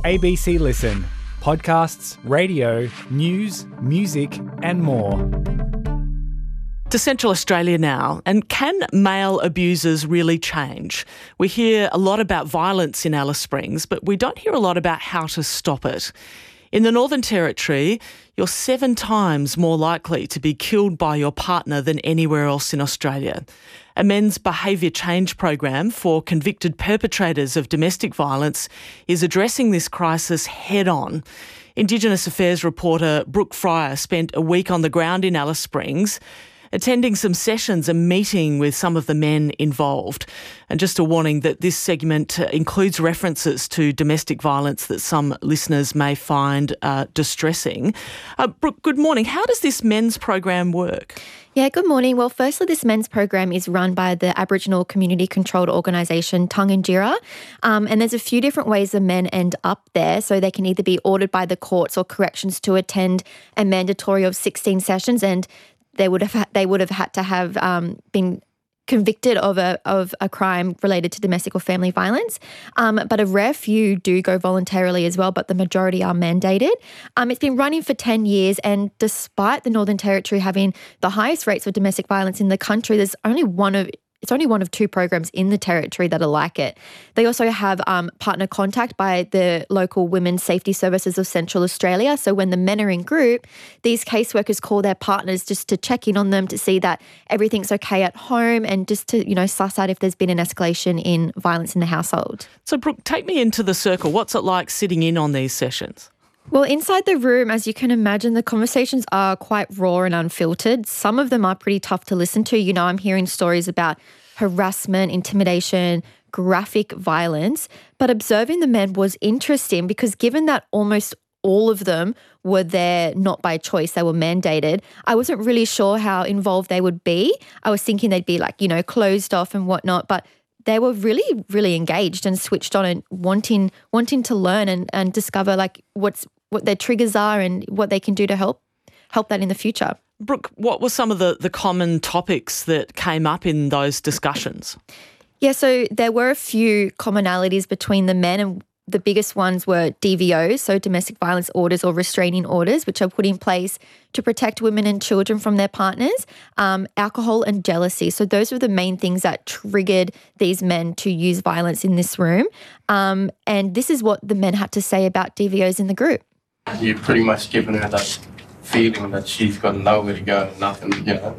ABC Listen. Podcasts, radio, news, music and more. To Central Australia now, and can male abusers really change? We hear a lot about violence in Alice Springs, but we don't hear a lot about how to stop it. In the Northern Territory, you're 7 times more likely to be killed by your partner than anywhere else in Australia. A men's behaviour change program for convicted perpetrators of domestic violence is addressing this crisis head-on. Indigenous Affairs reporter Brooke Fryer spent a week on the ground in Alice Springs, attending some sessions and meeting with some of the men involved. And just a warning that this segment includes references to domestic violence that some listeners may find distressing. Brooke, good morning. How does this men's program work? Yeah, good morning. Well, firstly, this men's program is run by the Aboriginal community-controlled organisation Tangentyere, and there's a few different ways the men end up there. So they can either be ordered by the courts or corrections to attend a mandatory of 16 sessions, and they would have had to have been convicted of a crime related to domestic or family violence. But a rare few do go voluntarily as well, but the majority are mandated. It's been running for 10 years, and despite the Northern Territory having the highest rates of domestic violence in the country, it's only one of 2 programs in the Territory that are like it. They also have partner contact by the local Women's Safety Services of Central Australia. So when the men are in group, these caseworkers call their partners just to check in on them to see that everything's okay at home and just to, suss out if there's been an escalation in violence in the household. So, Brooke, take me into the circle. What's it like sitting in on these sessions? Well, inside the room, as you can imagine, the conversations are quite raw and unfiltered. Some of them are pretty tough to listen to. I'm hearing stories about harassment, intimidation, graphic violence. But observing the men was interesting because given that almost all of them were there not by choice, they were mandated, I wasn't really sure how involved they would be. I was thinking they'd be closed off and whatnot, but they were really, really engaged and switched on and wanting to learn and discover what their triggers are and what they can do to help that in the future. Brooke, what were some of the common topics that came up in those discussions? Yeah, so there were a few commonalities between the men, and the biggest ones were DVOs, so domestic violence orders or restraining orders, which are put in place to protect women and children from their partners, alcohol and jealousy. So those were the main things that triggered these men to use violence in this room. And this is what the men had to say about DVOs in the group. You're pretty much giving her that feeling that she's got nowhere to go, nothing,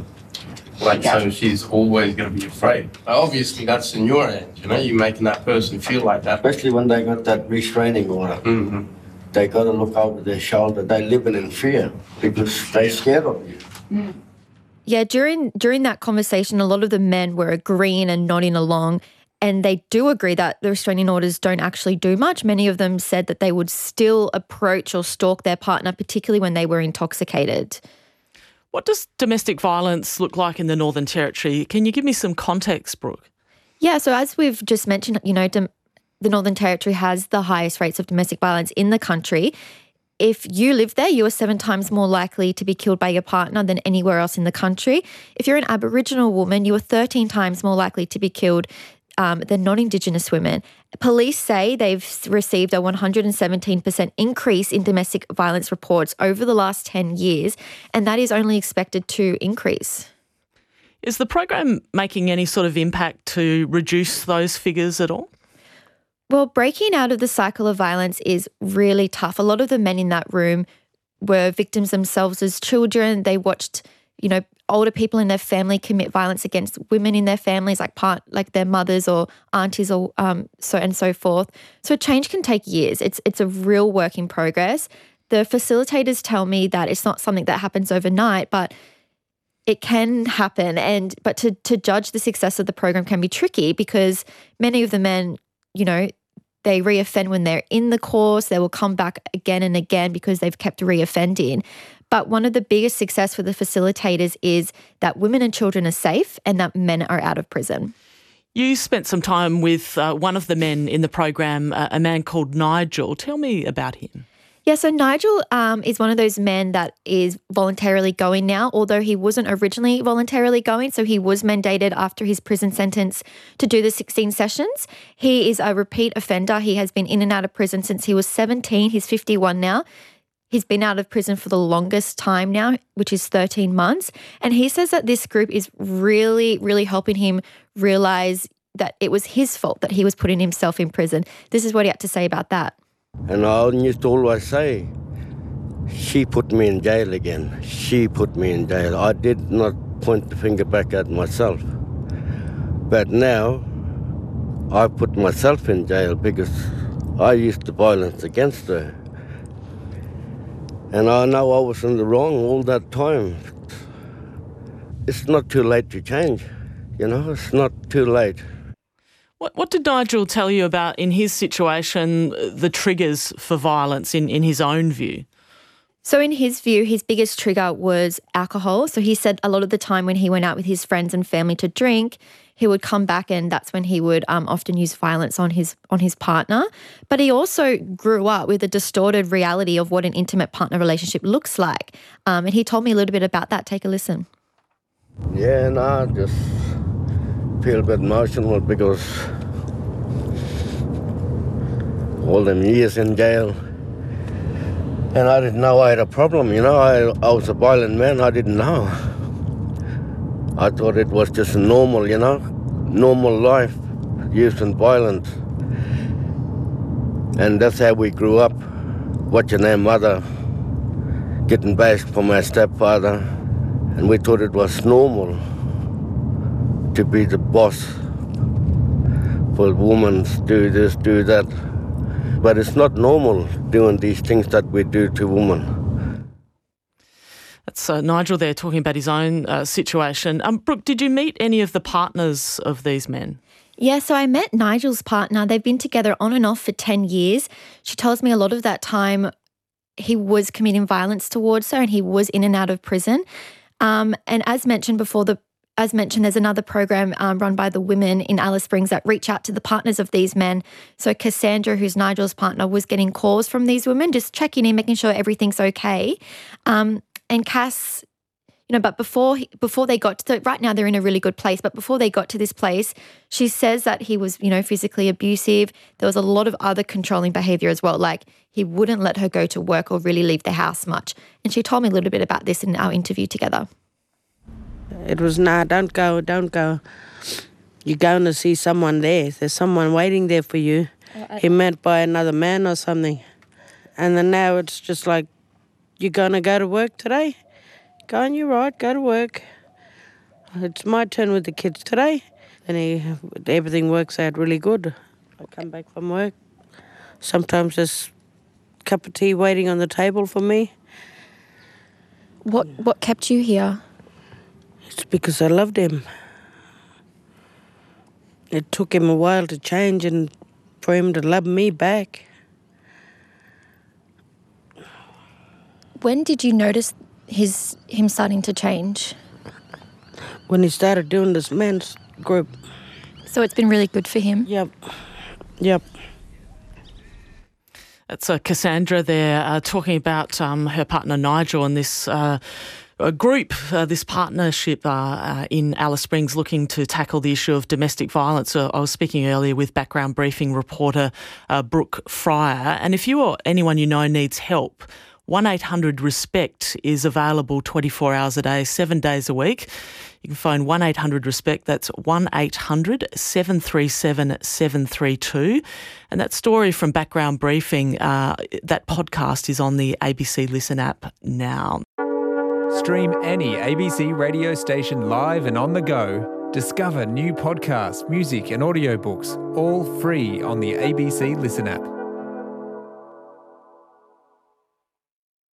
so she's always going to be afraid. Obviously, that's in your hands, you're making that person feel like that. Especially when they got that restraining order. Mm-hmm. They got to look over their shoulder. They're living in fear because they're scared of you. Mm. Yeah, during that conversation, a lot of the men were agreeing and nodding along, and they do agree that the restraining orders don't actually do much. Many of them said that they would still approach or stalk their partner, particularly when they were intoxicated. What does domestic violence look like in the Northern Territory? Can you give me some context, Brooke? Yeah, so as we've just mentioned, the Northern Territory has the highest rates of domestic violence in the country. If you live there, you are 7 times more likely to be killed by your partner than anywhere else in the country. If you're an Aboriginal woman, you are 13 times more likely to be killed than non-Indigenous women. Police say they've received a 117% increase in domestic violence reports over the last 10 years, and that is only expected to increase. Is the program making any sort of impact to reduce those figures at all? Well, breaking out of the cycle of violence is really tough. A lot of the men in that room were victims themselves as children. They watched older people in their family commit violence against women in their families, like their mothers or aunties or so forth. So change can take years. It's a real work in progress. The facilitators tell me that it's not something that happens overnight, but it can happen. But to judge the success of the program can be tricky because many of the men, they reoffend when they're in the course. They will come back again and again because they've kept reoffending. But one of the biggest success for the facilitators is that women and children are safe and that men are out of prison. You spent some time with one of the men in the program, a man called Nigel. Tell me about him. Yeah, so Nigel is one of those men that is voluntarily going now, although he wasn't originally voluntarily going. So he was mandated after his prison sentence to do the 16 sessions. He is a repeat offender. He has been in and out of prison since he was 17. He's 51 now. He's been out of prison for the longest time now, which is 13 months. And he says that this group is really, really helping him realise that it was his fault that he was putting himself in prison. This is what he had to say about that. And I used to always say, she put me in jail again. She put me in jail. I did not point the finger back at myself. But now, I put myself in jail because I used the violence against her. And I know I was in the wrong all that time. It's not too late to change, it's not too late. What did Nigel tell you about, in his situation, the triggers for violence in his own view? So in his view, his biggest trigger was alcohol. So he said a lot of the time when he went out with his friends and family to drink, he would come back and that's when he would often use violence on his partner. But he also grew up with a distorted reality of what an intimate partner relationship looks like. And he told me a little bit about that. Take a listen. Yeah, and I just feel a bit emotional because all them years in jail and I didn't know I had a problem, I was a violent man, I didn't know. I thought it was just normal, normal life, using violence. And that's how we grew up, watching our mother getting bashed from our stepfather, and we thought it was normal to be the boss for women, do this, do that. But it's not normal doing these things that we do to women. That's Nigel there talking about his own situation. Brooke, did you meet any of the partners of these men? Yeah, so I met Nigel's partner. They've been together on and off for 10 years. She tells me a lot of that time he was committing violence towards her and he was in and out of prison. And as mentioned before, there's another program run by the women in Alice Springs that reach out to the partners of these men. So Cassandra, who's Nigel's partner, was getting calls from these women, just checking in, making sure everything's okay. And Cass, but before they got to, right now they're in a really good place, but before they got to this place, she says that he was, physically abusive. There was a lot of other controlling behaviour as well, like he wouldn't let her go to work or really leave the house much. And she told me a little bit about this in our interview together. It was, nah, don't go. You're going to see someone there. There's someone waiting there for you. He met by another man or something. And then now it's just like, you're going to go to work today? Go on, you're right, go to work. It's my turn with the kids today. And everything works out really good. I come back from work. Sometimes there's a cup of tea waiting on the table for me. What kept you here? It's because I loved him. It took him a while to change and for him to love me back. When did you notice him starting to change? When he started doing this men's group. So it's been really good for him? Yep. That's Cassandra there talking about her partner Nigel and this group, this partnership in Alice Springs looking to tackle the issue of domestic violence. I was speaking earlier with Background Briefing reporter Brooke Fryer, and if you or anyone you know needs help, 1-800-RESPECT is available 24 hours a day, 7 days a week. You can phone 1-800-RESPECT, that's 1-800-737-732. And that story from Background Briefing, that podcast is on the ABC Listen app now. Stream any ABC radio station live and on the go. Discover new podcasts, music and audiobooks, all free on the ABC Listen app.